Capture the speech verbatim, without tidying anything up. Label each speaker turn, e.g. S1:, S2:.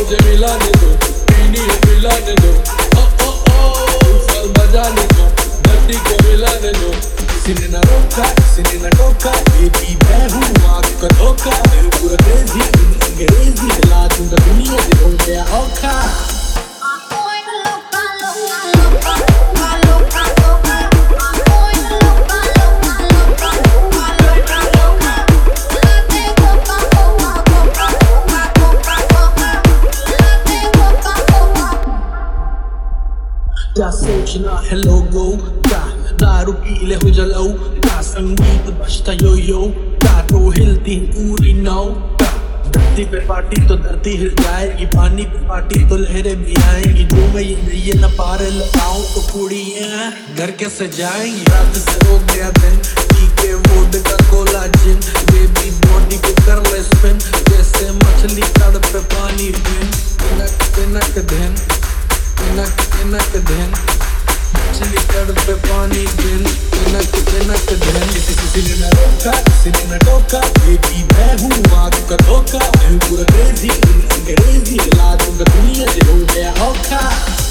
S1: मुझे मिलाने दो, पीनी है पिलाने दो, ओ ओ ओ साल बजाने दो, धरती को मिलाने दो। किसी ने ना रोका, किसी ने ना टोका, बेबी मैं हूँ आँख का धोखा, मेरे पूरा क्रेजी अंग्रेजी हिला दूंगा दुनिया से हो गया औखा। क्या सोचना है लोगों का, दारू पी ले हो जलाओ का, संगीत बजता यो यो का, तो हिलती पूरी नाव का। धरती पे पार्टी तो धरती हिल जाएगी, पानी पे पार्टी तो लहरें भी आएंगी। जो मैं ये नहीं न पार लगाऊं तो कुड़ियां घर कैसे जाएंगी। रात से हो गया दिन, पी के वोड का कोला जिन, बेबी बॉडी को कर ले स्पिन, जैसे मछली तड़ पे पानी बिन। तिनक तिनक दिन, तिनक तिनक दिन, मछली तड़ पे पानी बिन, तिनक तिनक दिन। किसी किसी ने न रोका, किसी ने न टोका, बेबी मैं हूँ आँख का धोखा, मैं हूँ पूरा क्रेजी अंग्रेजी हिला दूंगा दुनिया से हो गया औखा।